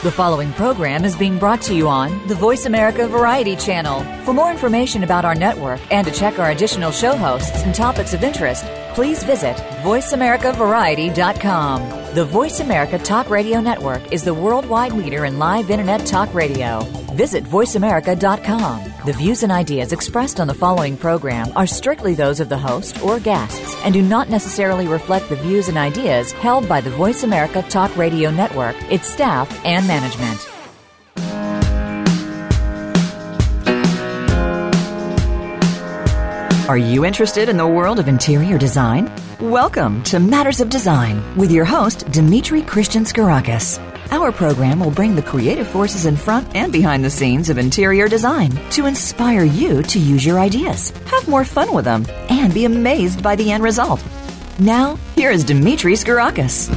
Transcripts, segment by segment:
The following program is being brought to you on the Voice America Variety Channel. For more information about our network and to check our additional show hosts and topics of interest, please visit voiceamericavariety.com. The Voice America Talk Radio Network is the worldwide leader in live Internet talk radio. Visit voiceamerica.com. The views and ideas expressed on the following program are strictly those of the host or guests and do not necessarily reflect the views and ideas held by the Voice America Talk Radio Network, its staff, and management. Are you interested in the world of interior design? Welcome to Matters of Design with your host, Dimitri Christian Skourakis. Our program will bring the creative forces in front and behind the scenes of interior design to inspire you to use your ideas, have more fun with them, and be amazed by the end result. Now, here is Dimitri Skourakis.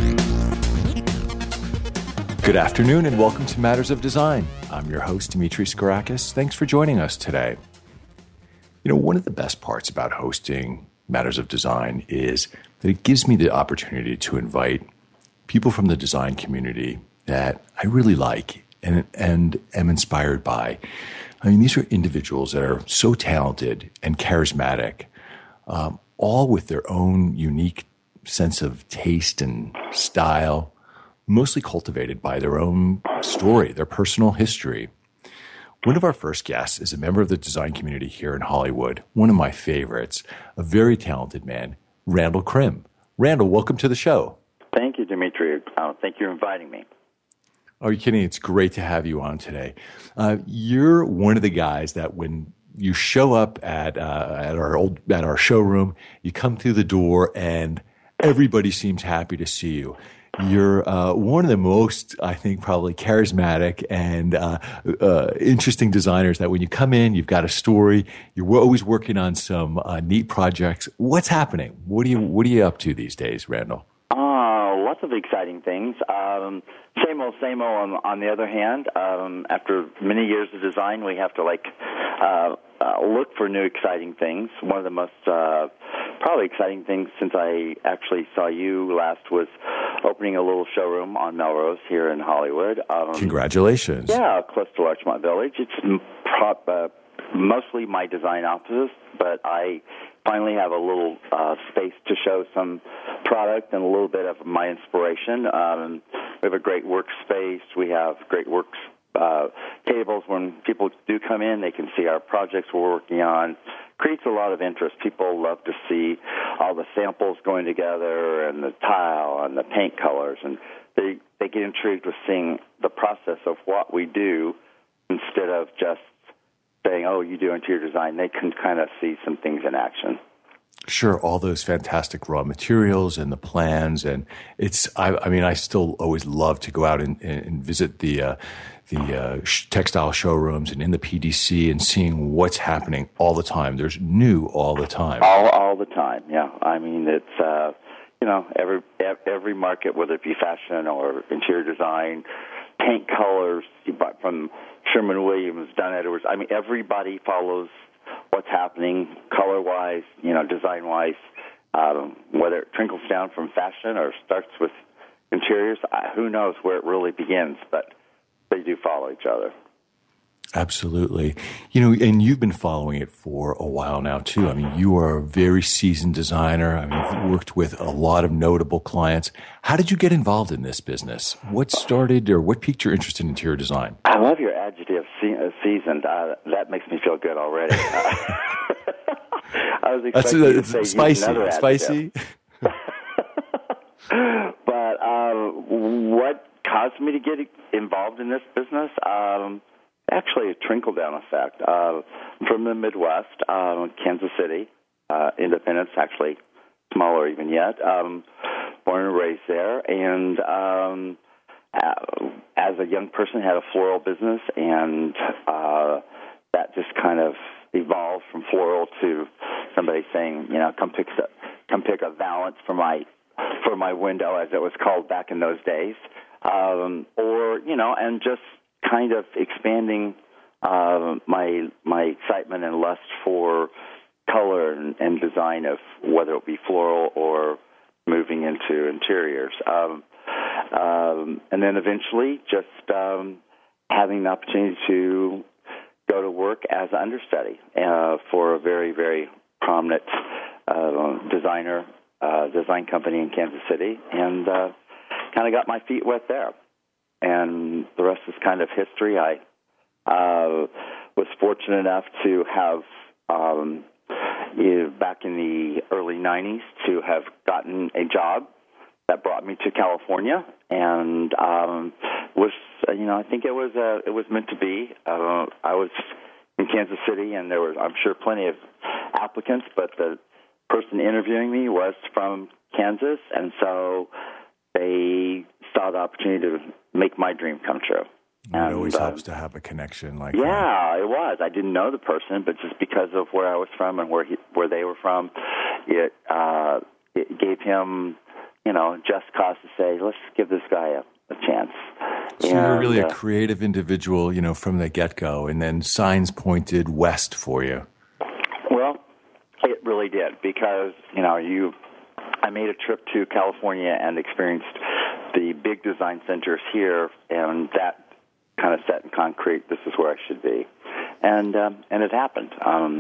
Good afternoon and welcome to Matters of Design. I'm your host, Dimitri Skourakis. Thanks for joining us today. You know, one of the best parts about hosting Matters of Design is that it gives me the opportunity to invite people from the design community that I really like and am inspired by. I mean, these are individuals that are so talented and charismatic, all with their own unique sense of taste and style, mostly cultivated by their own story, their personal history. One of our first guests is a member of the design community here in Hollywood, one of my favorites, a very talented man, Randall Krim. Randall, welcome to the show. Thank you, Dimitri. Thank you for inviting me. Are you kidding? It's great to have you on today. You're one of the guys that when you show up at our showroom, you come through the door and everybody seems happy to see you. You're one of the most, I think, probably charismatic and interesting designers that when you come in, you've got a story. You're always working on some neat projects. What's happening? What are you up to these days, Randall? Lots of exciting things. Same old on the other hand. After many years of design, we have to look for new exciting things. One of the most probably exciting things since I actually saw you last was opening a little showroom on Melrose here in Hollywood. Congratulations. Yeah, close to Larchmont Village. It's mostly my design offices, but I finally have a little space to show some product and a little bit of my inspiration. We have a great workspace. We have great tables. When people do come in, they can see our projects we're working on. Creates a lot of interest. People love to see all the samples going together and the tile and the paint colors, and they get intrigued with seeing the process of what we do instead of just saying, oh, you do interior design. They can kind of see some things in action. Sure, all those fantastic raw materials and the plans, and I still always love to go out and visit the textile showrooms and in the PDC and seeing what's happening all the time. There's new all the time. All the time, yeah. I mean, it's every market, whether it be fashion or interior design, paint colors from Sherwin-Williams, Dunn Edwards. I mean, everybody follows what's happening color-wise, design-wise, whether it trickles down from fashion or starts with interiors. Who knows where it really begins, but they do follow each other. Absolutely. And you've been following it for a while now, too. I mean, you are a very seasoned designer. I mean, you've worked with a lot of notable clients. How did you get involved in this business? What started or what piqued your interest in interior design? I love your adjective, seasoned. That makes me feel good already. I was expecting to say spicy. But what caused me to get involved in this business? Actually, a trickle-down effect. From the Midwest, Kansas City, Independence, actually smaller even yet. Born and raised there, and as a young person, had a floral business, and that just kind of evolved from floral to somebody saying, come pick a valance for my window, as it was called back in those days, and just kind of expanding my excitement and lust for color and design of whether it be floral or moving into interiors. And then eventually just having the opportunity to go to work as an understudy for a very, very prominent design company in Kansas City, and kind of got my feet wet there. And the rest is kind of history. I was fortunate enough to have, back in the early 90s, to have gotten a job that brought me to California, and was, I think it was meant to be. I was in Kansas City, and there was, I'm sure, plenty of applicants, but the person interviewing me was from Kansas, and so they saw the opportunity to make my dream come true. It always helps to have a connection like that. Yeah, it was. I didn't know the person, but just because of where I was from and where they were from, it gave him, just cause to say, let's give this guy a chance. So you're really a creative individual, from the get-go, and then signs pointed west for you. Well, it really did, because, I made a trip to California and experienced the big design centers here, and that kind of set in concrete, this is where I should be. And it happened.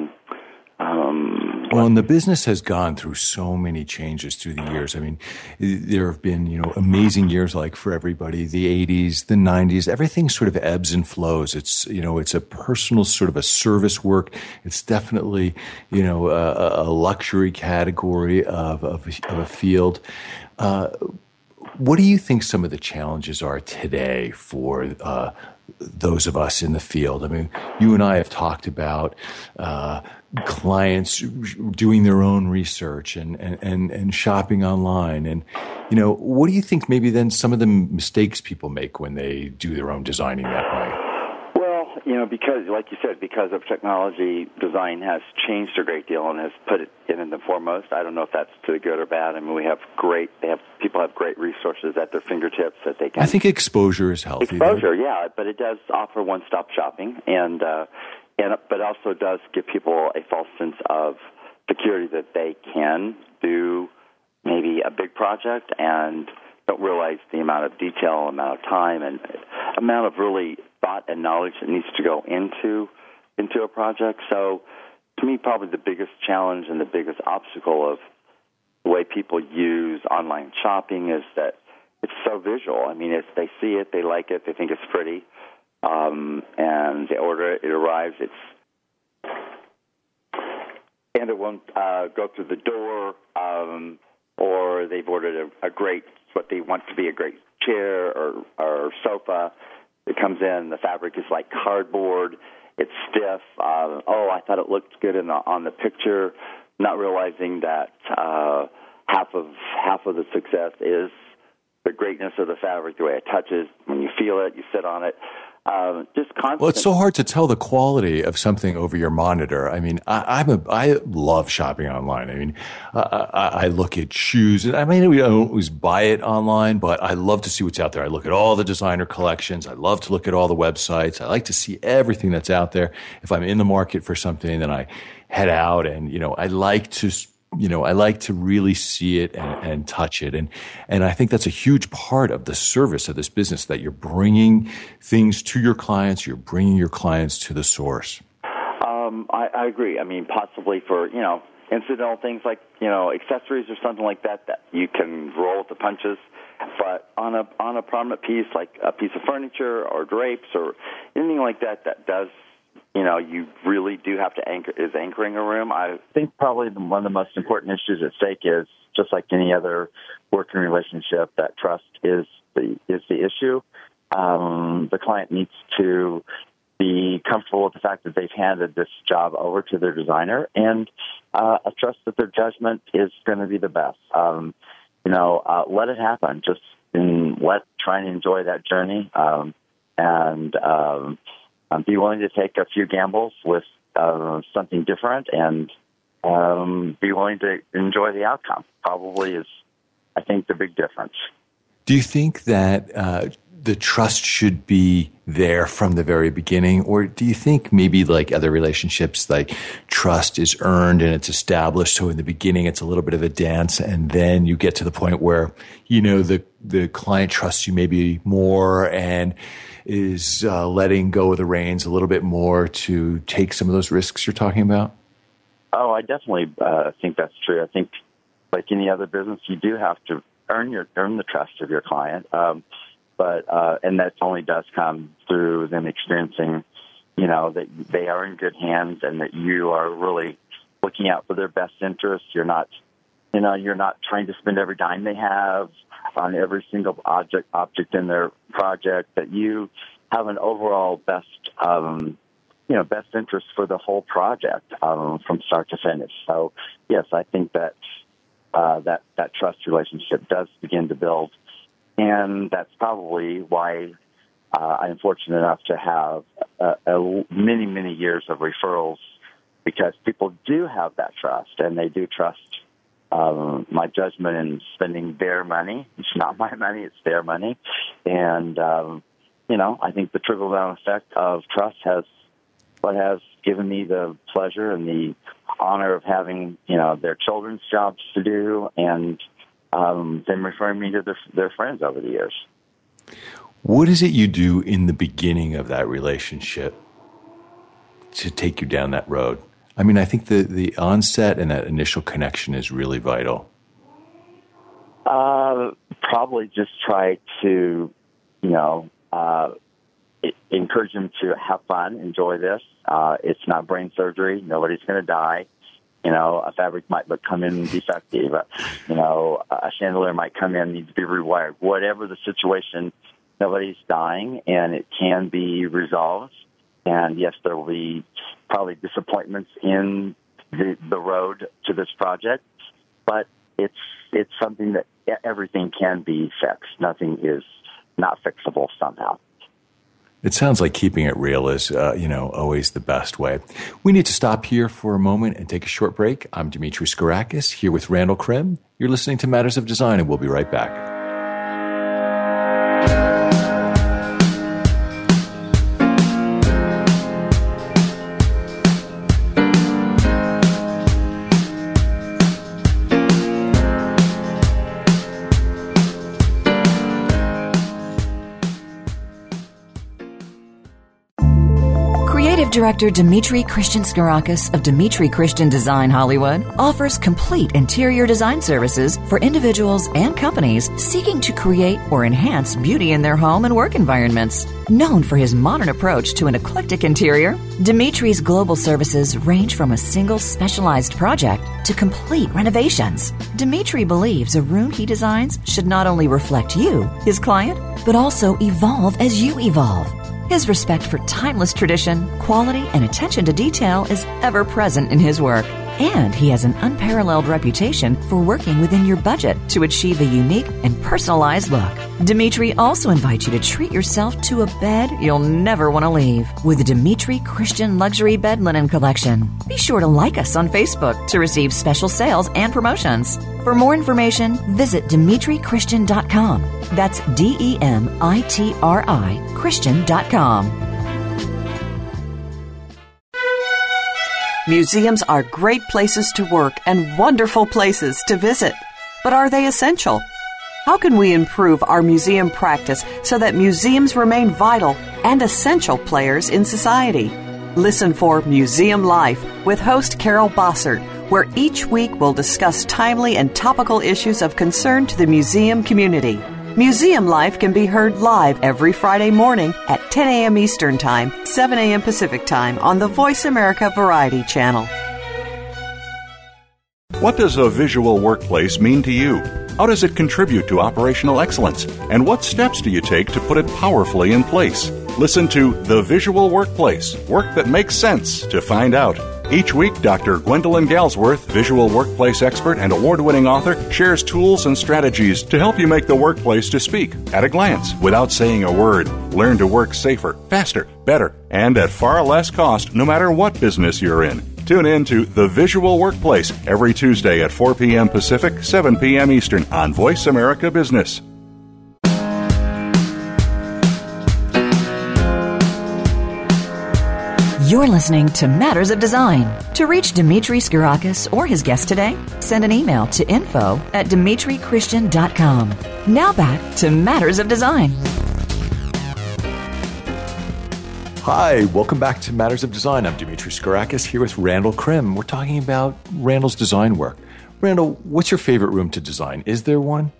Well, and the business has gone through so many changes through the years. I mean, there have been, amazing years like for everybody, the 80s, the 90s, everything sort of ebbs and flows. It's, it's a personal sort of a service work. It's definitely, a luxury category of a field. What do you think some of the challenges are today for those of us in the field? I mean, you and I have talked about clients doing their own research and shopping online. And, what do you think maybe then some of the mistakes people make when they do their own designing that way? Well, because, like you said, because of technology, design has changed a great deal and has put it in the foremost. I don't know if that's to the good or bad. I mean, people have great resources at their fingertips that they can. I think exposure is healthy. Exposure, yeah, but it does offer one-stop shopping, but also does give people a false sense of security that they can do maybe a big project and don't realize the amount of detail, amount of time, and amount of really thought and knowledge that needs to go into a project. So to me, probably the biggest challenge and the biggest obstacle of the way people use online shopping is that it's so visual. I mean, they see it, they like it, they think it's pretty, and they order it, it arrives, and it won't go through the door, or they've ordered what they want to be a great chair or sofa. It comes in, the fabric is like cardboard, it's stiff. I thought it looked good on the picture, not realizing that half of the success is the greatness of the fabric, the way it touches, when you feel it, you sit on it. Just constant. Well, it's so hard to tell the quality of something over your monitor. I mean, I love shopping online. I mean, I look at shoes, and I mean, we don't always buy it online, but I love to see what's out there. I look at all the designer collections. I love to look at all the websites. I like to see everything that's out there. If I'm in the market for something, then I head out, and I like to really see it and touch it. And I think that's a huge part of the service of this business, that you're bringing things to your clients, you're bringing your clients to the source. I agree. I mean, possibly for, incidental things like, accessories or something like that you can roll with the punches. But on a prominent piece, like a piece of furniture or drapes or anything like that does, you really do have to anchoring a room. I think probably one of the most important issues at stake is, just like any other working relationship, that trust is the issue. The client needs to be comfortable with the fact that they've handed this job over to their designer, and a trust that their judgment is going to be the best. Let it happen. Just try and enjoy that journey, and be willing to take a few gambles with something different, and be willing to enjoy the outcome. Probably is, I think, the big difference. Do you think that the trust should be there from the very beginning? Or do you think maybe like other relationships, like trust is earned and it's established, so in the beginning it's a little bit of a dance, and then you get to the point where, the client trusts you maybe more and is letting go of the reins a little bit more to take some of those risks you're talking about? Oh, I definitely think that's true. I think, like any other business, you do have to earn the trust of your client. And that only does come through them experiencing, that they are in good hands and that you are really looking out for their best interests. You're not trying to spend every dime they have on every single object in their project, that you have an overall best interest for the whole project from start to finish. So, yes, I think that that trust relationship does begin to build. And that's probably why I'm fortunate enough to have many, many years of referrals, because people do have that trust, and they do trust my judgment in spending their money. It's not my money, it's their money. And, I think the trickle-down effect of trust has given me the pleasure and the honor of having, their children's jobs to do, and them referring me to their friends over the years. What is it you do in the beginning of that relationship to take you down that road? I mean, I think the onset and that initial connection is really vital. Probably just try to, encourage them to have fun, enjoy this. It's not brain surgery. Nobody's going to die. A fabric might come in defective. A chandelier might come in, need to be rewired. Whatever the situation, nobody's dying, and it can be resolved. And yes, there will be probably disappointments in the road to this project, but it's something that everything can be fixed. Nothing is not fixable somehow. It sounds like keeping it real is, always the best way. We need to stop here for a moment and take a short break. I'm Dimitri Skourakis, here with Randall Krim. You're listening to Matters of Design, and we'll be right back. Director Dimitri Christian Skourakis of Dimitri Christian Design Hollywood offers complete interior design services for individuals and companies seeking to create or enhance beauty in their home and work environments. Known for his modern approach to an eclectic interior, Dimitri's global services range from a single specialized project to complete renovations. Dimitri believes a room he designs should not only reflect you, his client, but also evolve as you evolve. His respect for timeless tradition, quality, and attention to detail is ever present in his work. And he has an unparalleled reputation for working within your budget to achieve a unique and personalized look. Dimitri also invites you to treat yourself to a bed you'll never want to leave with the Dimitri Christian Luxury Bed Linen Collection. Be sure to like us on Facebook to receive special sales and promotions. For more information, visit DimitriChristian.com. That's DEMITRI Christian.com. Museums are great places to work and wonderful places to visit. But are they essential? How can we improve our museum practice so that museums remain vital and essential players in society? Listen for Museum Life with host Carol Bossert, where each week we'll discuss timely and topical issues of concern to the museum community. Museum Life can be heard live every Friday morning at 10 a.m. Eastern Time, 7 a.m. Pacific Time on the Voice America Variety Channel. What does a visual workplace mean to you? How does it contribute to operational excellence? And what steps do you take to put it powerfully in place? Listen to The Visual Workplace, work that makes sense, to find out. Each week, Dr. Gwendolyn Galsworth, visual workplace expert and award-winning author, shares tools and strategies to help you make the workplace to speak at a glance without saying a word. Learn to work safer, faster, better, and at far less cost no matter what business you're in. Tune in to The Visual Workplace every Tuesday at 4 p.m. Pacific, 7 p.m. Eastern on Voice America Business. You're listening to Matters of Design. To reach Dimitri Skourakis or his guest today, send an email to info@dimitrichristian.com. Now back to Matters of Design. Hi, welcome back to Matters of Design. I'm Dimitri Skourakis here with Randall Krim. We're talking about Randall's design work. Randall, what's your favorite room to design? Is there one?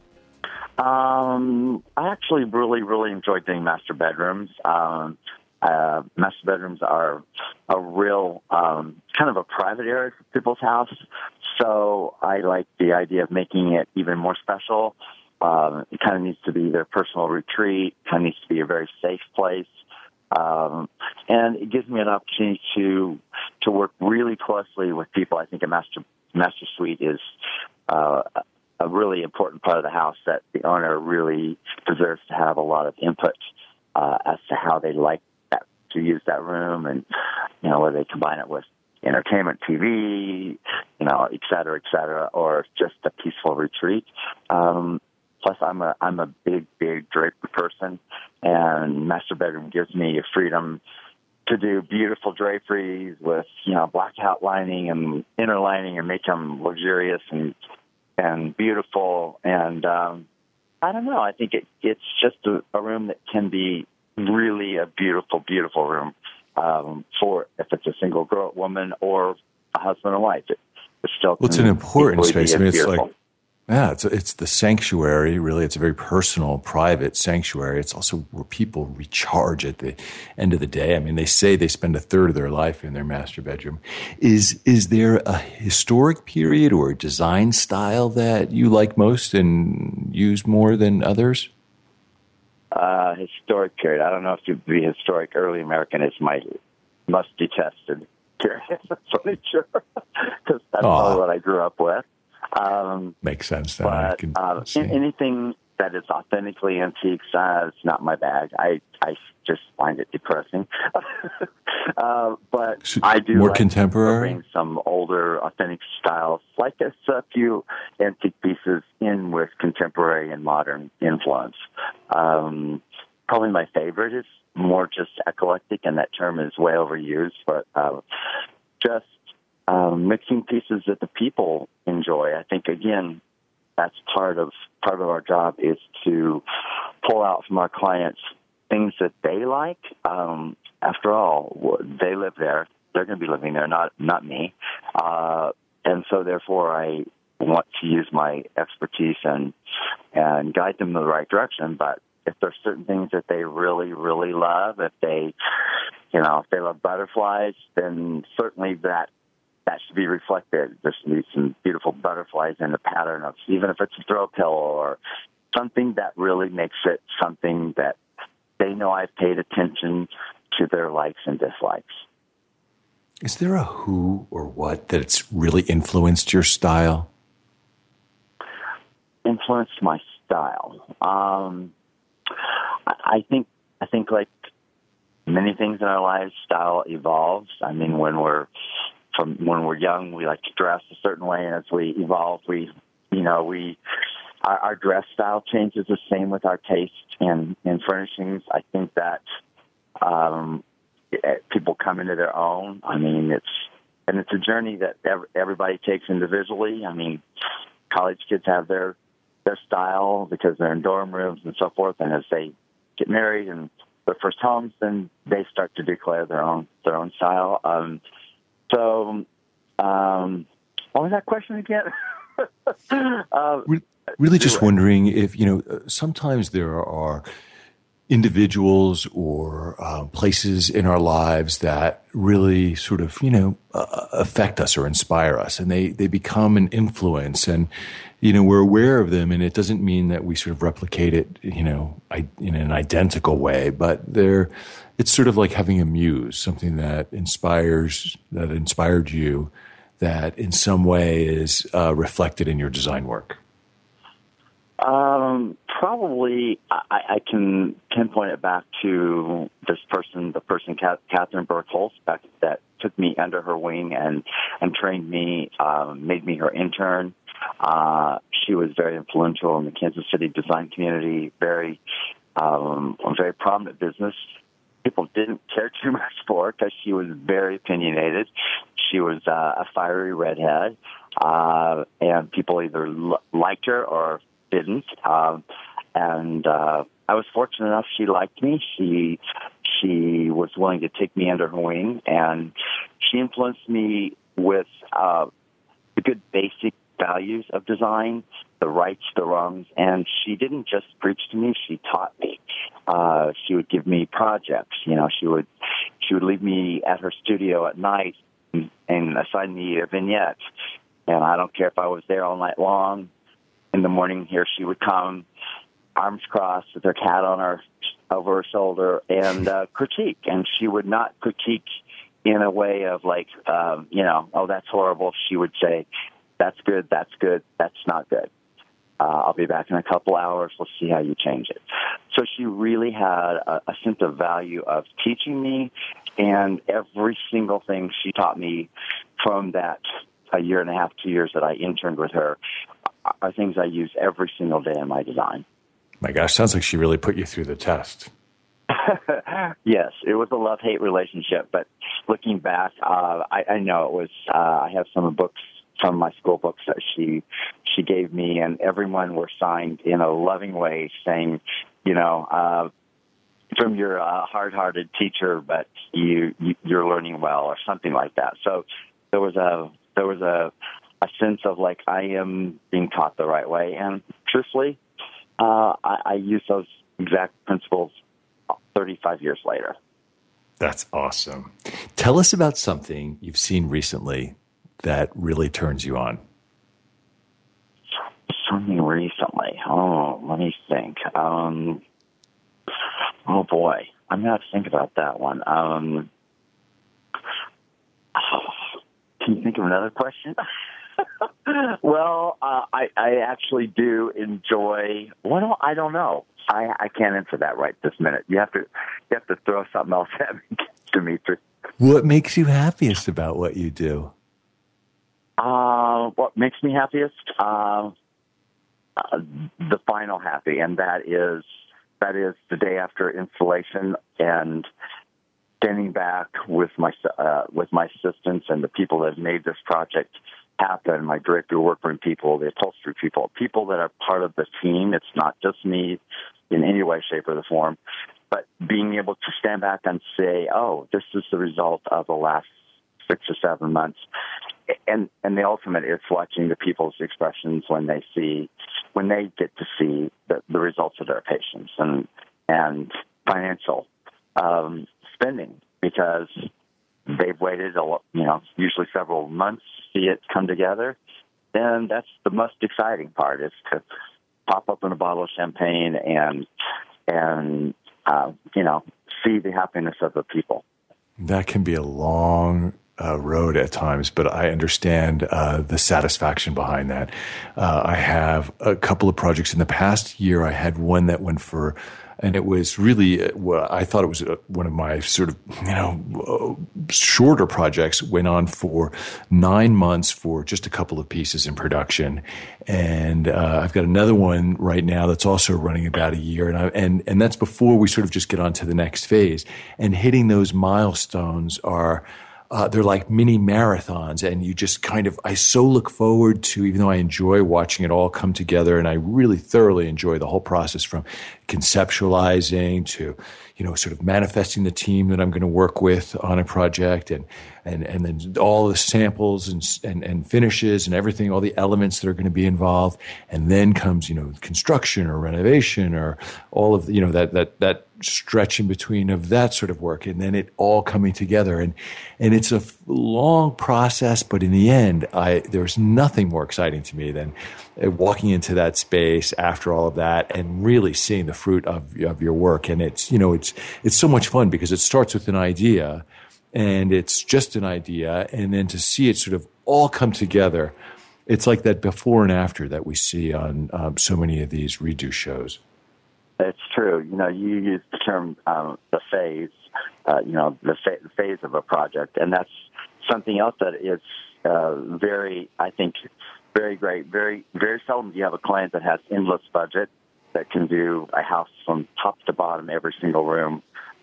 I actually really enjoy doing master bedrooms. Master bedrooms are a real kind of a private area for people's house, so I like the idea of making it even more special. It kind of needs to be their personal retreat, kind of needs to be a very safe place, and it gives me an opportunity to work really closely with people. I think a master suite is a really important part of the house that the owner really deserves to have a lot of input as to how they like to use that room, and whether they combine it with entertainment, TV, et cetera, or just a peaceful retreat. Plus, I'm a big drapery person, and master bedroom gives me a freedom to do beautiful draperies with black outlining and inner lining and make them luxurious and beautiful. And I don't know. I think it's just a room that can be really a beautiful room for if it's a single woman or a husband and wife. It's still it's an important space. I mean, it's beautiful. like, yeah, it's the sanctuary. Really, it's a very personal, private sanctuary. It's also where people recharge at the end of the day. I mean, they say they spend a third of their life in their master bedroom. Is there a historic period or a design style that you like most and use more than others? Historic period. I don't know if you'd be historic. Early American is my most detested period of furniture because that's probably what I grew up with. Makes sense. Then. But anything that is authentically antique style is not my bag. I just find it depressing. But I do more like contemporary. Bring some older authentic styles, like a few antique pieces in with contemporary and modern influence. Probably my favorite is more just eclectic, and that term is way overused, but just mixing pieces that the people enjoy. I think, again, that's part of our job is to pull out from our clients things that they like. After all, they live there. They're going to be living there, not me. And so, therefore, I want to use my expertise and guide them in the right direction. But if there's certain things that they really love, if they love butterflies, then certainly that should be reflected. There should be some beautiful butterflies in the pattern of, even if it's a throw pillow or something that really makes it something that they know I've paid attention to their likes and dislikes. Is there a who or what that's really influenced your style? Influenced my style. I think like many things in our lives, style evolves. I mean, when we're young, we like to dress a certain way, and as we evolve, our dress style changes. The same with our taste in furnishings. I think that people come into their own. I mean, it's a journey that everybody takes individually. I mean, college kids have their style because they're in dorm rooms and so forth, and as they get married and their first homes, then they start to declare their own style. What was that question again? Really just wondering if, sometimes there are individuals or places in our lives that really sort of, affect us or inspire us, and they become an influence, and, we're aware of them, and it doesn't mean that we sort of replicate it, in an identical way, but it's sort of like having a muse, something that inspired you, that in some way is reflected in your design work. Probably, I can pinpoint it back to this person, Catherine Burke-Holtz, that took me under her wing and trained me, made me her intern. She was very influential in the Kansas City design community, very prominent business people didn't care too much for because she was very opinionated. She was a fiery redhead, and people either liked her or didn't. And I was fortunate enough; she liked me. She was willing to take me under her wing, and she influenced me with the good basic values of design, the rights, the wrongs, and she didn't just preach to me, she taught me. She would give me projects, she would leave me at her studio at night and assign me a vignette. And I don't care if I was there all night long. In the morning, here she would come, arms crossed with her cat over her shoulder, and critique. And she would not critique in a way of like, oh, that's horrible. She would say, that's good, that's not good. I'll be back in a couple hours. Let's see how you change it. So she really had a sense of value of teaching me, and every single thing she taught me from that a year and a half, 2 years that I interned with her are things I use every single day in my design. My gosh, sounds like she really put you through the test. Yes, it was a love-hate relationship, but looking back, I know it was, I have some books from my school books that she gave me, and everyone were signed in a loving way saying, from your hard-hearted teacher, but you're learning well, or something like that. So there was a sense of like, I am being taught the right way, and truthfully, I use those exact principles 35 years later. That's awesome. Tell us about something you've seen recently that really turns you on. Something recently. Oh, let me think. Oh boy, I'm gonna have to think about that one. Can you think of another question? Well, I actually do enjoy. Well, I don't know. I can't answer that right this minute. You have to throw something else at me, Dimitri. What makes you happiest about what you do? What makes me happiest? The final happy, and that is the day after installation and standing back with my assistants and the people that have made this project happen, my director workroom people, the upholstery people that are part of the team. It's not just me in any way, shape, or form, but being able to stand back and say, oh, this is the result of the last 6 or 7 months. And the ultimate is watching the people's expressions when they get to see the results of their patients and financial spending, because they've waited usually several months to see it come together. Then that's the most exciting part, is to pop open a bottle of champagne and see the happiness of the people. That can be a long road at times, but I understand the satisfaction behind that. I have a couple of projects in the past year. I had one that went for, and it was really, I thought it was one of my sort of, shorter projects. Went on for 9 months for just a couple of pieces in production. And I've got another one right now that's also running about a year. And that's before we sort of just get on to the next phase. And hitting those milestones are, they're like mini marathons, and you just I so look forward to, even though I enjoy watching it all come together, and I really thoroughly enjoy the whole process from conceptualizing to, sort of manifesting the team that I'm going to work with on a project, and then all the samples and finishes and everything, all the elements that are going to be involved. And then comes, construction or renovation or all of the, that stretch in between of that sort of work, and then it all coming together. And it's a long process, but in the end, there's nothing more exciting to me than walking into that space after all of that and really seeing the fruit of your work. And it's so much fun, because it starts with an idea, and it's just an idea, and then to see it sort of all come together, it's like that before and after that we see on so many of these redo shows. It's true. You use the term the phase, the phase of a project, and that's something else that is very, I think, very great. Very, very seldom do you have a client that has endless budget that can do a house from top to bottom, every single room,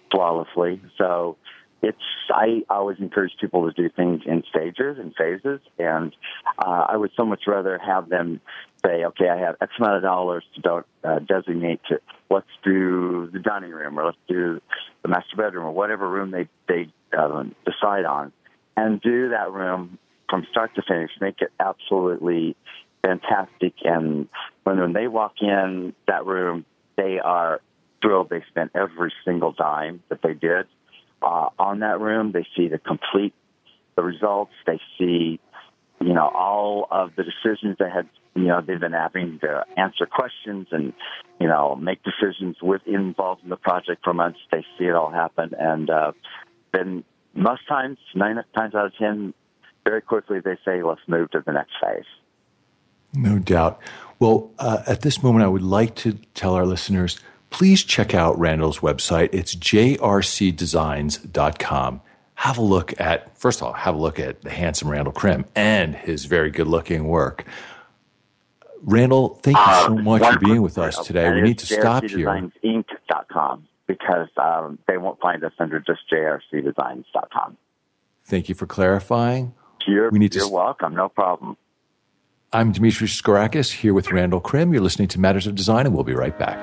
flawlessly. So I always encourage people to do things in stages and phases, and I would so much rather have them say, okay, I have X amount of dollars to designate to, let's do the dining room, or let's do the master bedroom, or whatever room they decide on, and do that room from start to finish, make it absolutely fantastic. And when they walk in that room, they are thrilled. They spent every single dime that they did on that room. They see the results. They see, all of the decisions they had. They've been having to answer questions and, make decisions involved in the project for months. They see it all happen. And then most times, 9 times out of 10, very quickly they say, let's move to the next phase. No doubt. Well, at this moment, I would like to tell our listeners, please check out Randall's website. It's jrcdesigns.com. First of all, have a look at the handsome Randall Krim and his very good-looking work. Randall, thank you so much for being with us today. We need to stop here. jrcdesignsinc.com, because they won't find us under just jrcdesigns.com. Thank you for clarifying. You're welcome. No problem. I'm Dimitri Skorakis here with Randall Krim. You're listening to Matters of Design, and we'll be right back.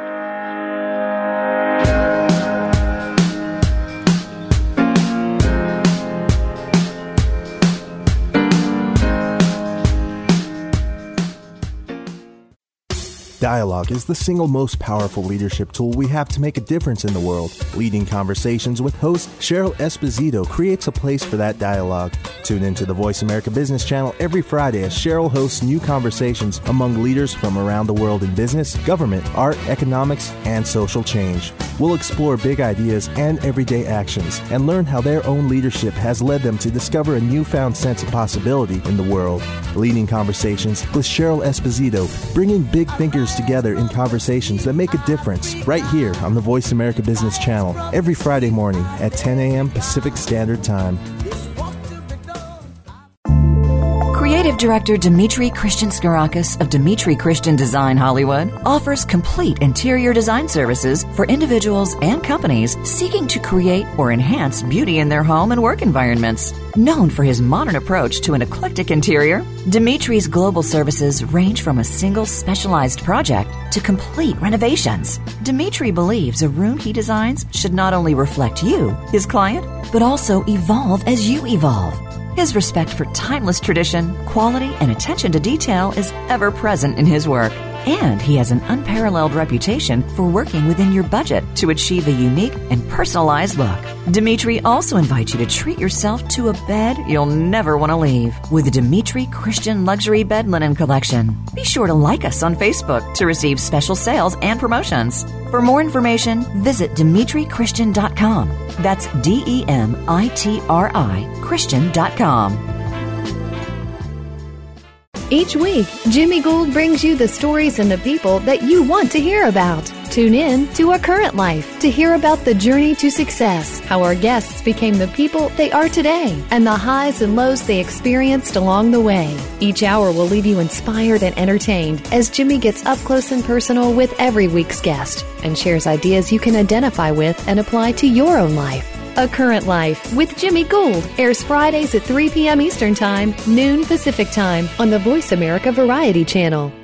Dialogue is the single most powerful leadership tool we have to make a difference in the world. Leading Conversations with host Cheryl Esposito creates a place for that dialogue. Tune into the Voice America Business Channel every Friday as Cheryl hosts new conversations among leaders from around the world in business, government, art, economics, and social change. We'll explore big ideas and everyday actions and learn how their own leadership has led them to discover a newfound sense of possibility in the world. Leading Conversations with Cheryl Esposito, bringing big thinkers together in conversations that make a difference, right here on the Voice America Business Channel every Friday morning at 10 a.m. Pacific Standard Time. Creative Director Dimitri Christian Skarakis of Dimitri Christian Design Hollywood offers complete interior design services for individuals and companies seeking to create or enhance beauty in their home and work environments. Known for his modern approach to an eclectic interior, Dimitri's global services range from a single specialized project to complete renovations. Dimitri believes a room he designs should not only reflect you, his client, but also evolve as you evolve. His respect for timeless tradition, quality, and attention to detail is ever present in his work. And he has an unparalleled reputation for working within your budget to achieve a unique and personalized look. Dimitri also invites you to treat yourself to a bed you'll never want to leave with the Dimitri Christian Luxury Bed Linen Collection. Be sure to like us on Facebook to receive special sales and promotions. For more information, visit DimitriChristian.com. That's DEMITRI Christian.com. Each week, Jimmy Gould brings you the stories and the people that you want to hear about. Tune in to Our Current Life to hear about the journey to success, how our guests became the people they are today, and the highs and lows they experienced along the way. Each hour will leave you inspired and entertained as Jimmy gets up close and personal with every week's guest and shares ideas you can identify with and apply to your own life. A Current Life with Jimmy Gould airs Fridays at 3 p.m. Eastern Time, noon Pacific Time on the Voice America Variety Channel.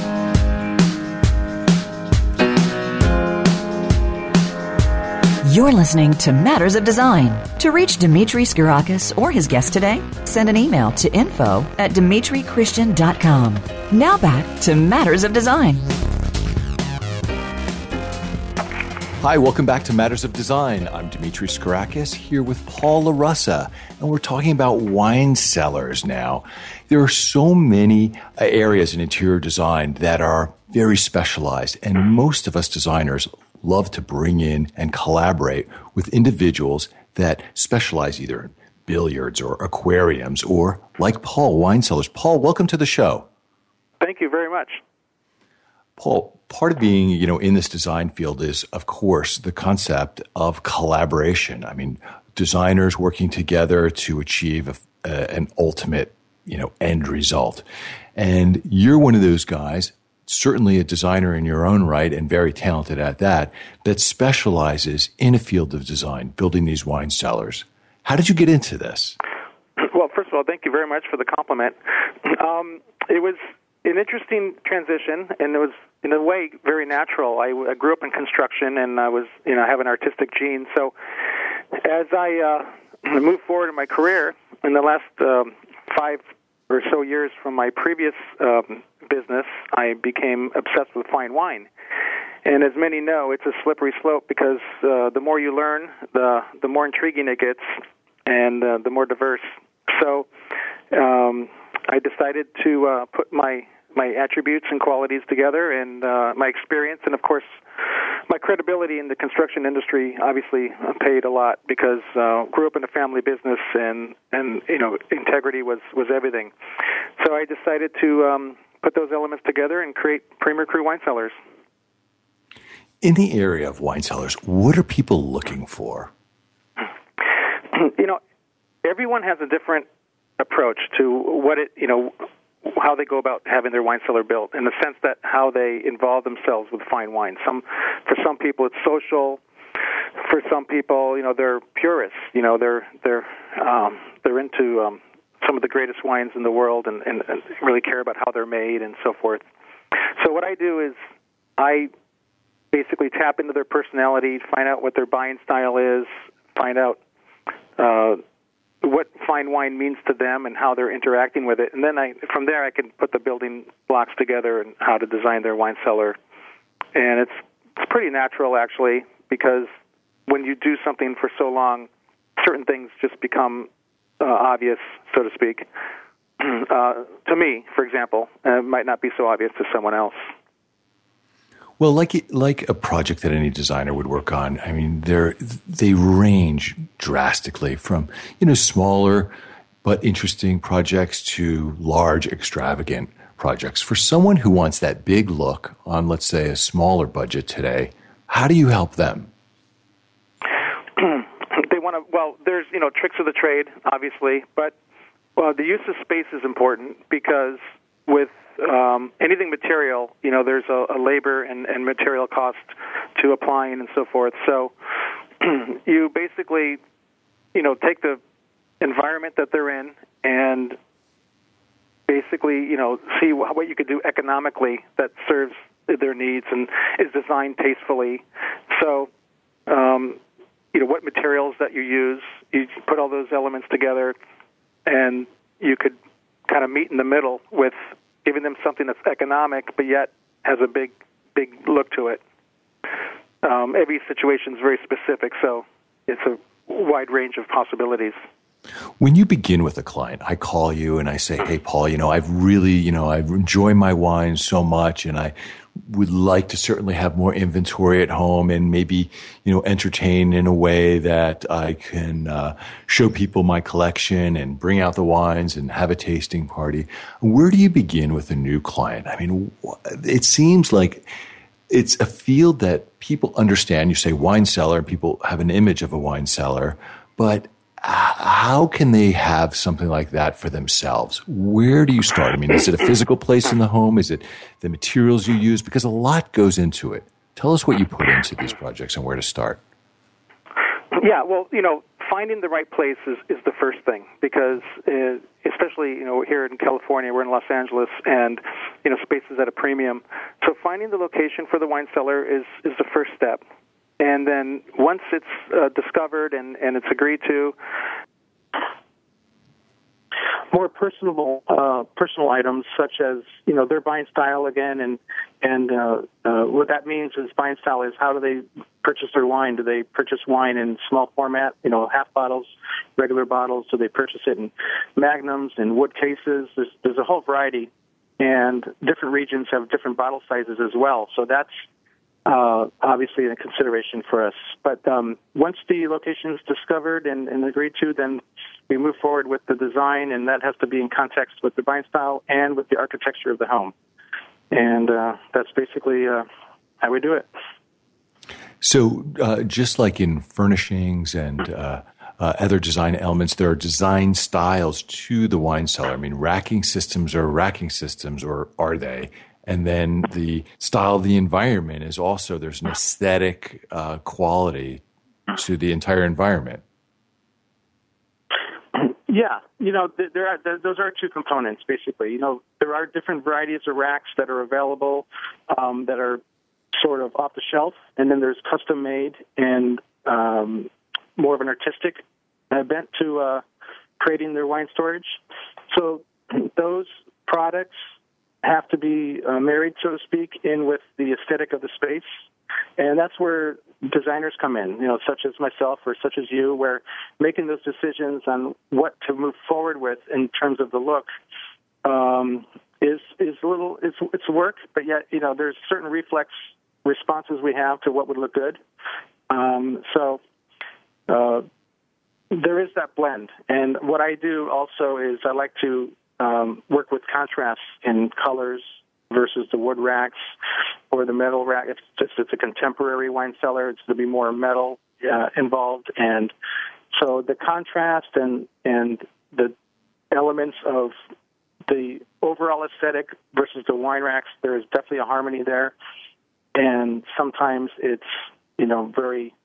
You're listening to Matters of Design. To reach Dimitri Skarakis or his guest today, send an email to info@DimitriChristian.com. Now back to Matters of Design. Hi, welcome back to Matters of Design. I'm Dimitri Skarakis here with Paul LaRussa, and we're talking about wine cellars now. There are so many areas in interior design that are very specialized, and most of us designers love to bring in and collaborate with individuals that specialize either in billiards or aquariums or, like Paul, wine cellars. Paul, welcome to the show. Thank you very much. Paul, part of being, in this design field is, of course, the concept of collaboration. I mean, designers working together to achieve an ultimate, end result. And you're one of those guys, certainly a designer in your own right and very talented at that specializes in a field of design, building these wine cellars. How did you get into this? Well, first of all, thank you very much for the compliment. It was an interesting transition, and it was, in a way, very natural. I grew up in construction, and I was, have an artistic gene. So as I moved forward in my career, in the last 5 or so years from my previous business, I became obsessed with fine wine. And as many know, it's a slippery slope because the more you learn, the more intriguing it gets, and the more diverse. So I decided to put my attributes and qualities together, and my experience, and of course my credibility in the construction industry obviously paid a lot because grew up in a family business, and integrity was everything. So I decided to put those elements together and create Premier Cru Wine Cellars. In the area of wine cellars, what are people looking for? Everyone has a different approach to what how they go about having their wine cellar built, in the sense that how they involve themselves with fine wine. For some people, it's social. For some people, they're purists. They're into some of the greatest wines in the world and really care about how they're made and so forth. So what I do is I basically tap into their personality, find out what their buying style is, find out what fine wine means to them and how they're interacting with it. And then from there I can put the building blocks together and how to design their wine cellar. And it's pretty natural, actually, because when you do something for so long, certain things just become obvious, so to speak. To me, for example, it might not be so obvious to someone else. Well, like a project that any designer would work on, I mean, they range drastically from, smaller but interesting projects to large, extravagant projects. For someone who wants that big look on, let's say, a smaller budget today, how do you help them? There's, tricks of the trade, obviously, but the use of space is important because with anything material, there's a labor and material cost to applying and so forth. So you basically, take the environment that they're in and basically, see what you could do economically that serves their needs and is designed tastefully. So, what materials that you use, you put all those elements together, and you could kind of meet in the middle with giving them something that's economic, but yet has a big look to it. Every situation is very specific, so it's a wide range of possibilities. When you begin with a client, I call you and I say, hey, Paul, I've really, I enjoy my wine so much, and I would like to certainly have more inventory at home and maybe, entertain in a way that I can show people my collection and bring out the wines and have a tasting party. Where do you begin with a new client? I mean, it seems like it's a field that people understand. You say wine cellar, people have an image of a wine cellar, but how can they have something like that for themselves? Where do you start? I mean, is it a physical place in the home? Is it the materials you use? Because a lot goes into it. Tell us what you put into these projects and where to start. Yeah, well, finding the right place is the first thing because especially, here in California, we're in Los Angeles, and, space is at a premium. So finding the location for the wine cellar is the first step. And then once it's discovered and it's agreed to, more personal items such as their buying style again, and what that means is buying style is how do they purchase their wine? Do they purchase wine in small format, half bottles, regular bottles? Do they purchase it in magnums and wood cases? There's a whole variety, and different regions have different bottle sizes as well. So that's obviously a consideration for us. But once the location is discovered and agreed to, then we move forward with the design, and that has to be in context with the buying style and with the architecture of the home. And that's basically how we do it. So just like in furnishings and other design elements, there are design styles to the wine cellar. I mean, racking systems are racking systems, or are they? And then the style of the environment is also, there's an aesthetic quality to the entire environment. Yeah, those are two components, basically. There are different varieties of racks that are available that are sort of off the shelf, and then there's custom made and more of an artistic bent to creating their wine storage. So those products have to be married, so to speak, in with the aesthetic of the space. And that's where designers come in, such as myself or such as you, where making those decisions on what to move forward with in terms of the look is a little, it's work, but yet, there's certain reflex responses we have to what would look good. So there is that blend. And what I do also is I like to work with contrasts in colors versus the wood racks or the metal rack. If it's a contemporary wine cellar, it's to be more metal involved. And so the contrast and the elements of the overall aesthetic versus the wine racks, there's definitely a harmony there. And sometimes it's, very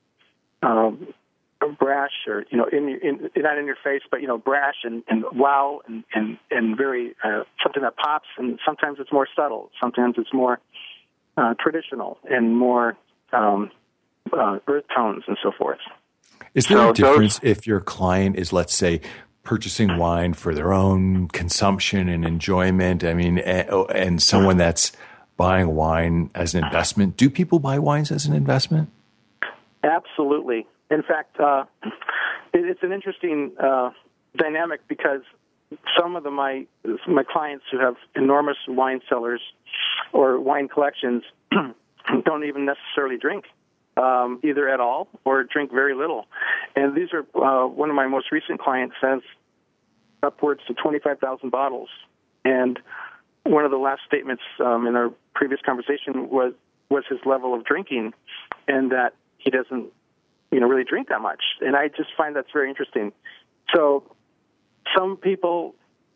brash or, not in your face, but, brash and wow and very something that pops. And sometimes it's more subtle. Sometimes it's more traditional and more earth tones and so forth. Is there a difference if your client is, let's say, purchasing wine for their own consumption and enjoyment? I mean, and someone that's buying wine as an investment. Do people buy wines as an investment? Absolutely. In fact, it's an interesting dynamic because some of my clients who have enormous wine cellars or wine collections don't even necessarily drink either at all or drink very little. And these are one of my most recent clients has upwards to 25,000 bottles. And one of the last statements in our previous conversation was his level of drinking, and that he doesn't, really drink that much. And I just find that's very interesting. So some people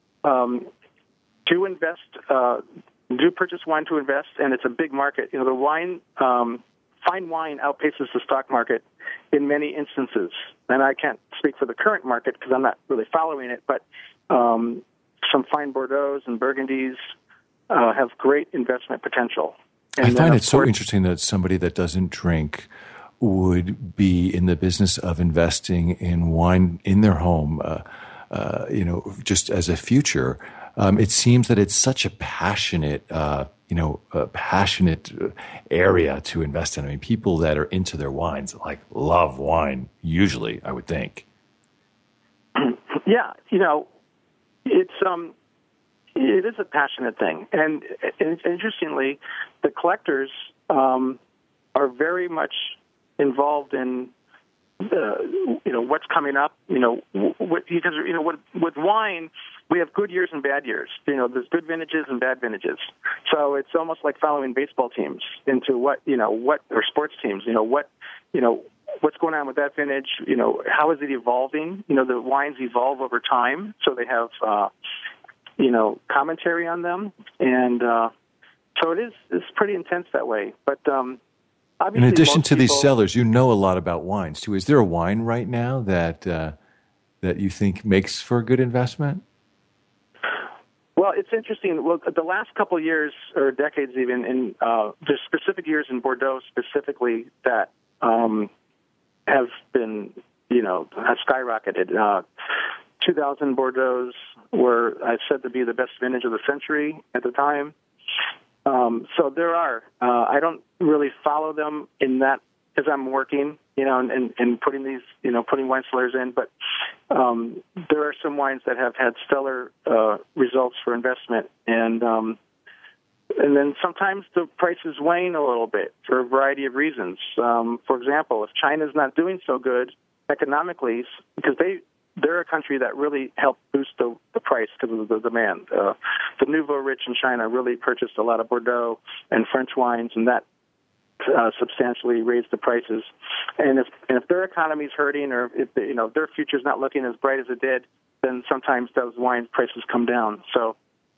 do invest, do purchase wine to invest, and it's a big market. The wine, fine wine outpaces the stock market in many instances. And I can't speak for the current market because I'm not really following it, but some fine Bordeaux's and Burgundies have great investment potential. And I find it so interesting that somebody that doesn't drink would be in the business of investing in wine in their home, just as a future. It seems that it's such a passionate, passionate area to invest in. I mean, people that are into their wines, love wine, usually, I would think. Yeah, it is a passionate thing. And interestingly, the collectors are very much involved in what's coming up. Because with wine, we have good years and bad years. There's good vintages and bad vintages. So it's almost like following baseball teams into what or sports teams. What's going on with that vintage? How is it evolving? The wines evolve over time, so they have commentary on them, and so it's pretty intense that way. But in addition to these sellers, you know a lot about wines too. Is there a wine right now that you think makes for a good investment? Well, it's interesting. Well, the last couple of years or decades, even in there's specific years in Bordeaux specifically that have been have skyrocketed. 2000 Bordeaux were said to be the best vintage of the century at the time. So there are. I don't really follow them in that because I'm working, and putting these, putting wine cellars in. But there are some wines that have had stellar results for investment, and then sometimes the prices wane a little bit for a variety of reasons. For example, if China's not doing so good economically, because they're a country that really helped boost the price because of the demand. The nouveau rich in China really purchased a lot of Bordeaux and French wines, and that substantially raised the prices. And if their economy's hurting, or if their future's not looking as bright as it did, then sometimes those wine prices come down. So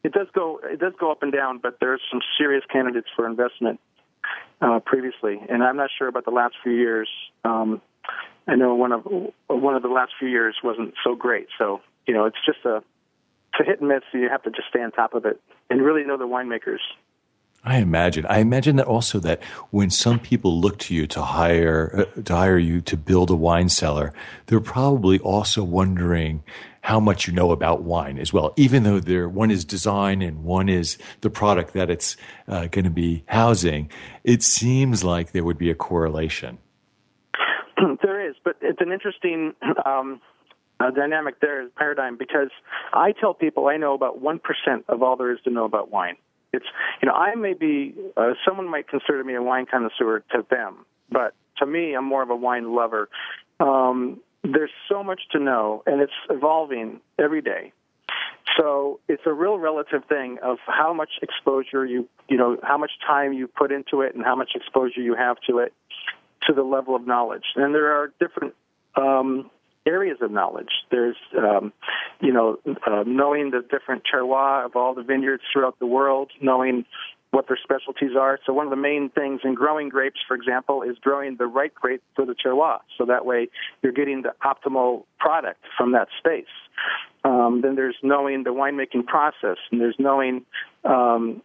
it does go up and down, but there's some serious candidates for investment previously, and I'm not sure about the last few years. I know one of the last few years wasn't so great. So it's just a hit and miss. So you have to just stay on top of it and really know the winemakers. I imagine that also that when some people look to you to hire you to build a wine cellar, they're probably also wondering how much you know about wine as well, even though one is design and one is the product that it's going to be housing. It seems like there would be a correlation. There is, but it's an interesting dynamic there, paradigm, because I tell people I know about 1% of all there is to know about wine. It's, I may be, someone might consider me a wine connoisseur to them, but to me, I'm more of a wine lover. There's so much to know, and it's evolving every day. So it's a real relative thing of how much exposure how much time you put into it and how much exposure you have to it, to the level of knowledge. And there are different areas of knowledge. There's, knowing the different terroir of all the vineyards throughout the world, knowing what their specialties are. So one of the main things in growing grapes, for example, is growing the right grape for the terroir. So that way you're getting the optimal product from that space. Then there's knowing the winemaking process, and there's knowing, the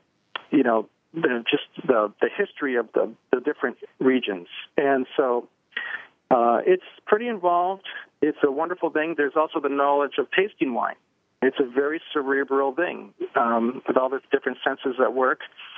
history of the different regions. And so it's pretty involved. It's a wonderful thing. There's also the knowledge of tasting wine. It's a very cerebral thing with all the different senses at work.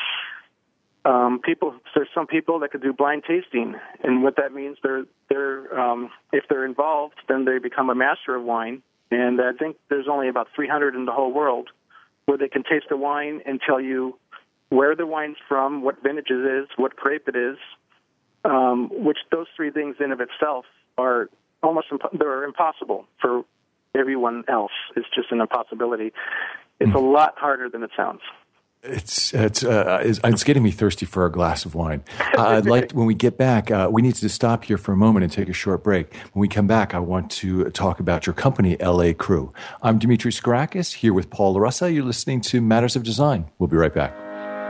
There's some people that could do blind tasting, and what that means, they're if they're involved, then they become a master of wine. And I think there's only about 300 in the whole world where they can taste the wine and tell you where the wine's from, what vintage it is, what grape it is, which those three things in of itself are they're impossible for everyone else. It's just an impossibility. It's a lot harder than it sounds. It's getting me thirsty for a glass of wine. I'd like, when we get back, we need to stop here for a moment and take a short break. When we come back, I want to talk about your company, LA Crew. I'm Dimitri Skourakis, here with Paul LaRussa. You're listening to Matters of Design. We'll be right back.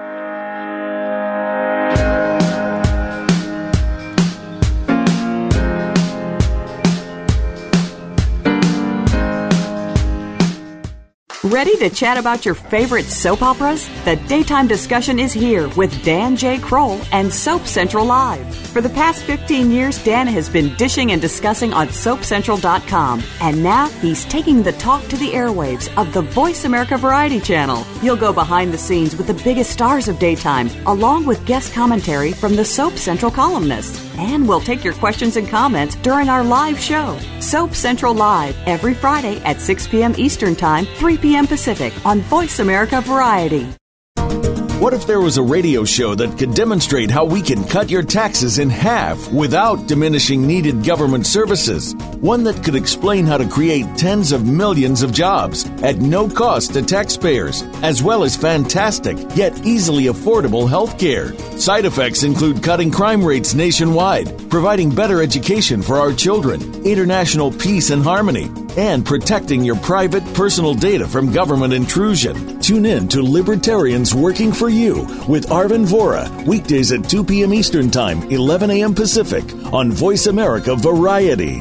Ready to chat about your favorite soap operas? The Daytime Discussion is here with Dan J. Kroll and Soap Central Live. For the past 15 years, Dan has been dishing and discussing on SoapCentral.com. And now he's taking the talk to the airwaves of the Voice America Variety Channel. You'll go behind the scenes with the biggest stars of daytime, along with guest commentary from the Soap Central columnists. And we'll take your questions and comments during our live show. Soap Central Live, every Friday at 6 p.m. Eastern Time, 3 p.m. Pacific on Voice America Variety. What if there was a radio show that could demonstrate how we can cut your taxes in half without diminishing needed government services? One that could explain how to create tens of millions of jobs at no cost to taxpayers, as well as fantastic yet easily affordable health care. Side effects include cutting crime rates nationwide, providing better education for our children, international peace and harmony, and protecting your private personal data from government intrusion. Tune in to Libertarians Working for You with Arvin Vora, weekdays at 2 p.m. Eastern Time, 11 a.m. Pacific, on Voice America Variety.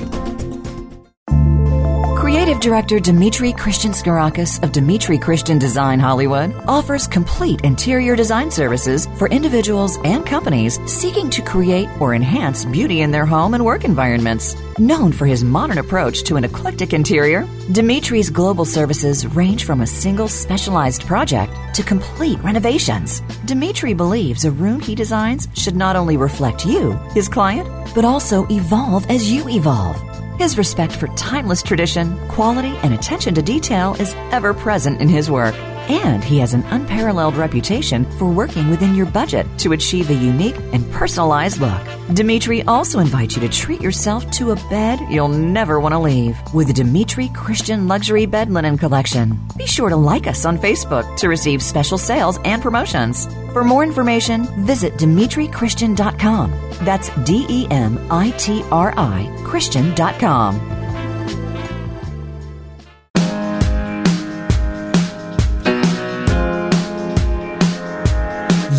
Creative Director Dimitri Christian Skourakis of Dimitri Christian Design Hollywood offers complete interior design services for individuals and companies seeking to create or enhance beauty in their home and work environments. Known for his modern approach to an eclectic interior, Dimitri's global services range from a single specialized project to complete renovations. Dimitri believes a room he designs should not only reflect you, his client, but also evolve as you evolve. His respect for timeless tradition, quality, and attention to detail is ever present in his work. And he has an unparalleled reputation for working within your budget to achieve a unique and personalized look. Dimitri also invites you to treat yourself to a bed you'll never want to leave with the Dimitri Christian Luxury Bed Linen Collection. Be sure to like us on Facebook to receive special sales and promotions. For more information, visit DimitriChristian.com. That's DEMITRI Christian.com.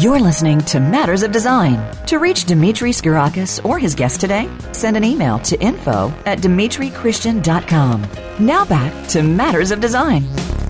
You're listening to Matters of Design. To reach Dimitri Skourakis or his guest today, send an email to info@dimitrichristian.com. Now back to Matters of Design.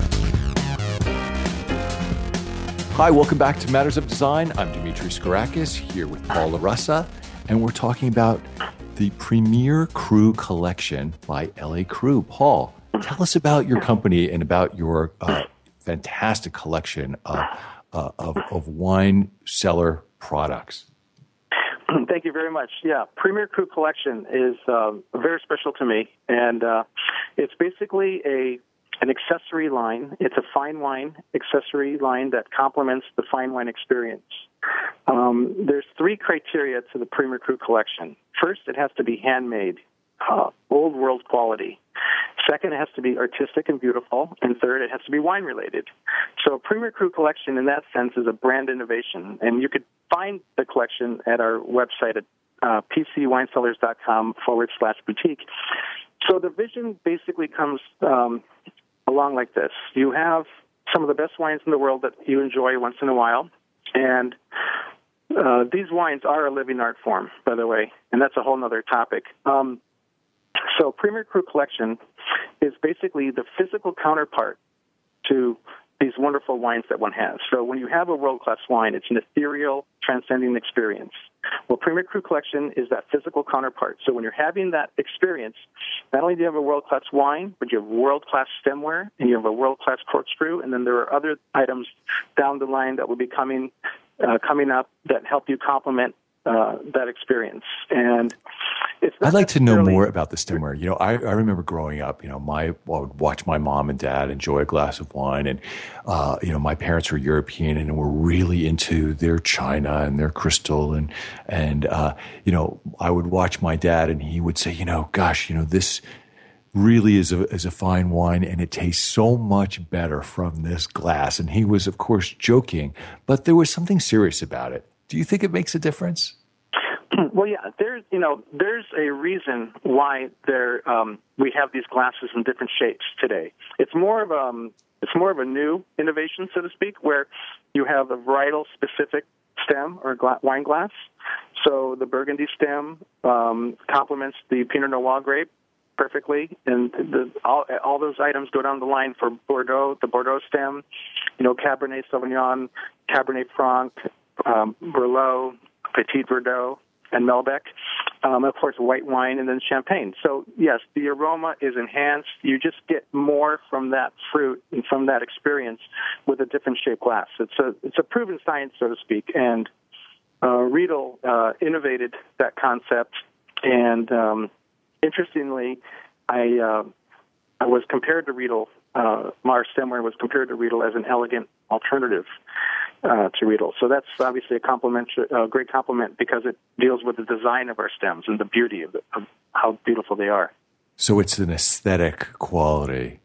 Hi, welcome back to Matters of Design. I'm Dimitri Skourakis here with Paul LaRussa, and we're talking about the Premier Cru Collection by LA Cru. Paul, tell us about your company and about your fantastic collection of wine cellar products. Thank you very much. Yeah, Premier Cru Collection is very special to me, and it's basically an accessory line. It's a fine wine accessory line that complements the fine wine experience. There's 3 criteria to the Premier Cru Collection. First, it has to be handmade, old world quality. Second, it has to be artistic and beautiful. And third, it has to be wine related. So Premier Cru Collection, in that sense, is a brand innovation. And you could find the collection at our website at pcwinesellers.com/boutique. So the vision basically comes along like this. You have some of the best wines in the world that you enjoy once in a while. And these wines are a living art form, by the way, and that's a whole other topic. So Premier Cru Collection is basically the physical counterpart to these wonderful wines that one has. So when you have a world-class wine, it's an ethereal, transcending experience. Well, Premier Cru Collection is that physical counterpart. So when you're having that experience, not only do you have a world-class wine, but you have world-class stemware, and you have a world-class corkscrew, and then there are other items down the line that will be coming up that help you complement that experience. And it's I'd like to know more about the stemware. You know, I remember growing up, I would watch my mom and dad enjoy a glass of wine. And, my parents were European and were really into their china and their crystal. And I would watch my dad and he would say, this really is a fine wine and it tastes so much better from this glass. And he was, of course, joking, but there was something serious about it. Do you think it makes a difference? Well, yeah, there's a reason why we have these glasses in different shapes today. It's more of a new innovation, so to speak, where you have a varietal specific stem or wine glass. So the Burgundy stem complements the Pinot Noir grape perfectly, and all those items go down the line for Bordeaux, the Bordeaux stem, Cabernet Sauvignon, Cabernet Franc, Merlot, Petit Verdot, and Malbec, of course, white wine, and then champagne. So, yes, the aroma is enhanced. You just get more from that fruit and from that experience with a different shaped glass. It's a proven science, so to speak, and Riedel innovated that concept. And interestingly, I was compared to Riedel. Mars Stemware was compared to Riedel as an elegant alternative to Riedel. So that's obviously a great compliment because it deals with the design of our stems and the beauty of how beautiful they are. So it's an aesthetic quality.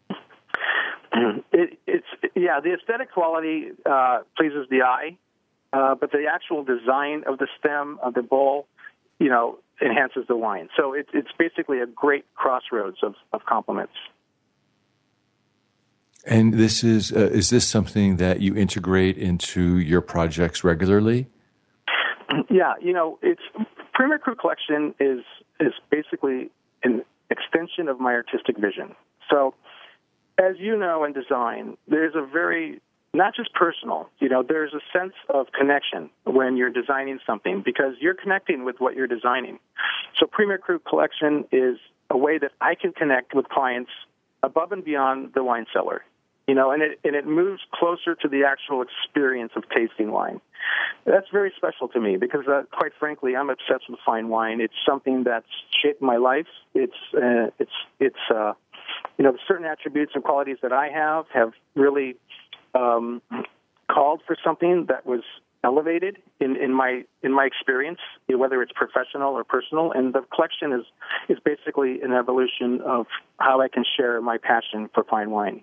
The aesthetic quality pleases the eye, but the actual design of the stem of the bowl, enhances the wine. So it's basically a great crossroads of compliments. And this is this something that you integrate into your projects regularly? Yeah, it's Premier Cru Collection is basically an extension of my artistic vision. So, as you know, in design, there's a very not just personal. There's a sense of connection when you're designing something because you're connecting with what you're designing. So, Premier Cru Collection is a way that I can connect with clients above and beyond the wine cellar, and it moves closer to the actual experience of tasting wine. That's very special to me because, quite frankly, I'm obsessed with fine wine. It's something that's shaped my life. It's the certain attributes and qualities that I have really called for something that was elevated in my experience, whether it's professional or personal. And the collection is basically an evolution of how I can share my passion for fine wine.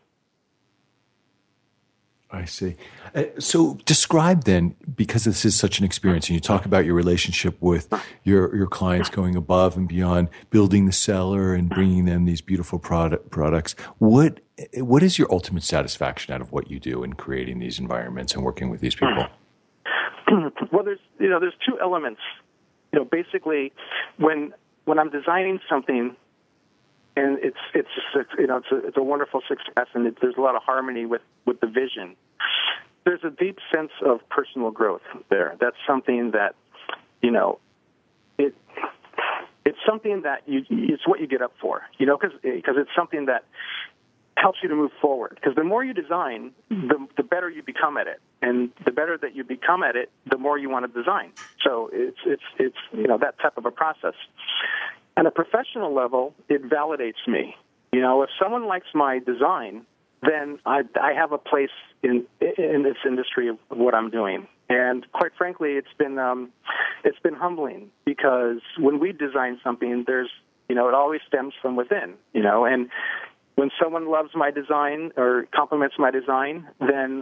I see. So describe then, because this is such an experience, and you talk about your relationship with your clients going above and beyond, building the cellar and bringing them these beautiful products. What is your ultimate satisfaction out of what you do in creating these environments and working with these people? Well, there's two elements. Basically, when I'm designing something, and it's a wonderful success, and there's a lot of harmony with the vision. There's a deep sense of personal growth there. That's something that, it's something that it's what you get up for, because it's something that helps you to move forward. Because the more you design, the better you become at it, and the better that you become at it, the more you want to design. So it's that type of a process. On a professional level, it validates me. If someone likes my design, then I have a place in this industry of what I'm doing. And quite frankly, it's been humbling, because when we design something, there's it always stems from within. And when someone loves my design or compliments my design, then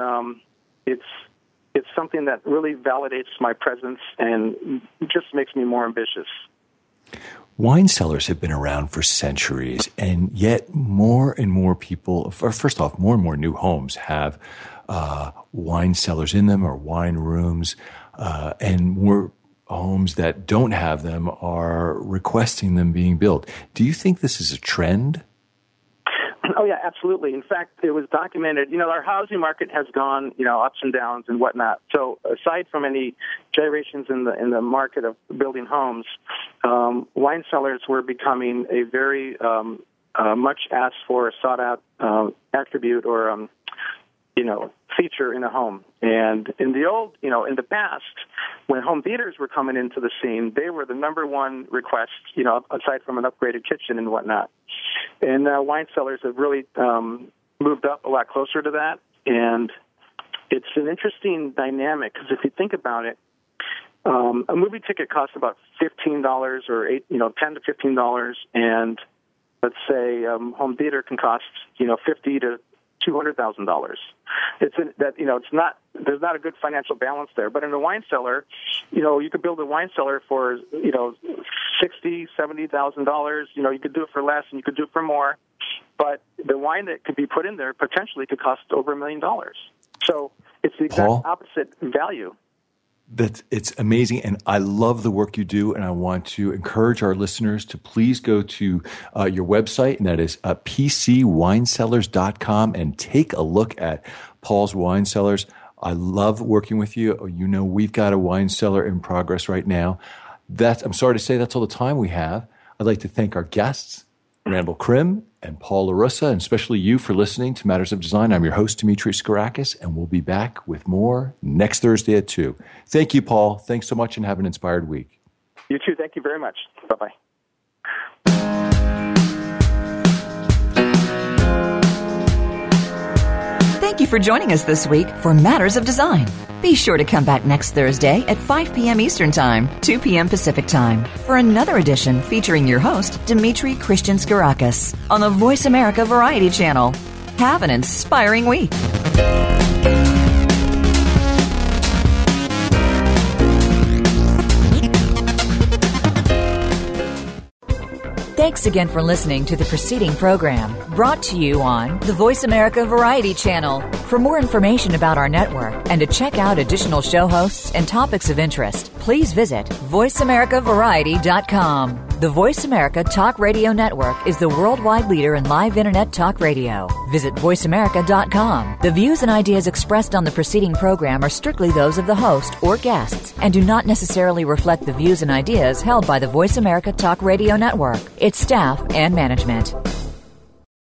it's something that really validates my presence and just makes me more ambitious. Wine cellars have been around for centuries, and yet more and more people, first off, more and more new homes have wine cellars in them or wine rooms, and more homes that don't have them are requesting them being built. Do you think this is a trend? Oh, yeah, absolutely. In fact, it was documented. Our housing market has gone, ups and downs and whatnot. So aside from any gyrations in the market of building homes, wine cellars were becoming a very much asked for, sought out attribute or feature in a home. And in the past, when home theaters were coming into the scene, they were the number one request, aside from an upgraded kitchen and whatnot. And wine cellars have really moved up a lot closer to that. And it's an interesting dynamic, because if you think about it, a movie ticket costs about $15 or $10 to $15, and let's say home theater can cost $50,000 to $200,000. There's not a good financial balance there. But in a wine cellar, you could build a wine cellar for $60,000, $70,000. You could do it for less, and you could do it for more. But the wine that could be put in there potentially could cost over $1 million. So it's the exact opposite value. It's amazing, and I love the work you do, and I want to encourage our listeners to please go to your website, and that is pcwinecellars.com, and take a look at Paul's Wine Cellars. I love working with you. We've got a wine cellar in progress right now. I'm sorry to say that's all the time we have. I'd like to thank our guests, Randall Krim and Paul LaRussa, and especially you for listening to Matters of Design. I'm your host, Dimitri Skourakis, and we'll be back with more next Thursday at 2. Thank you, Paul. Thanks so much, and have an inspired week. You too. Thank you very much. Bye-bye. Thank you for joining us this week for Matters of Design. Be sure to come back next Thursday at 5 p.m. Eastern Time, 2 p.m. Pacific Time for another edition featuring your host, Dimitri Christian Skourakis, on the Voice America Variety Channel. Have an inspiring week. Thanks again for listening to the preceding program, brought to you on the Voice America Variety Channel. For more information about our network and to check out additional show hosts and topics of interest, please visit voiceamericavariety.com. The Voice America Talk Radio Network is the worldwide leader in live Internet talk radio. Visit voiceamerica.com. The views and ideas expressed on the preceding program are strictly those of the host or guests and do not necessarily reflect the views and ideas held by the Voice America Talk Radio Network, its staff, and management.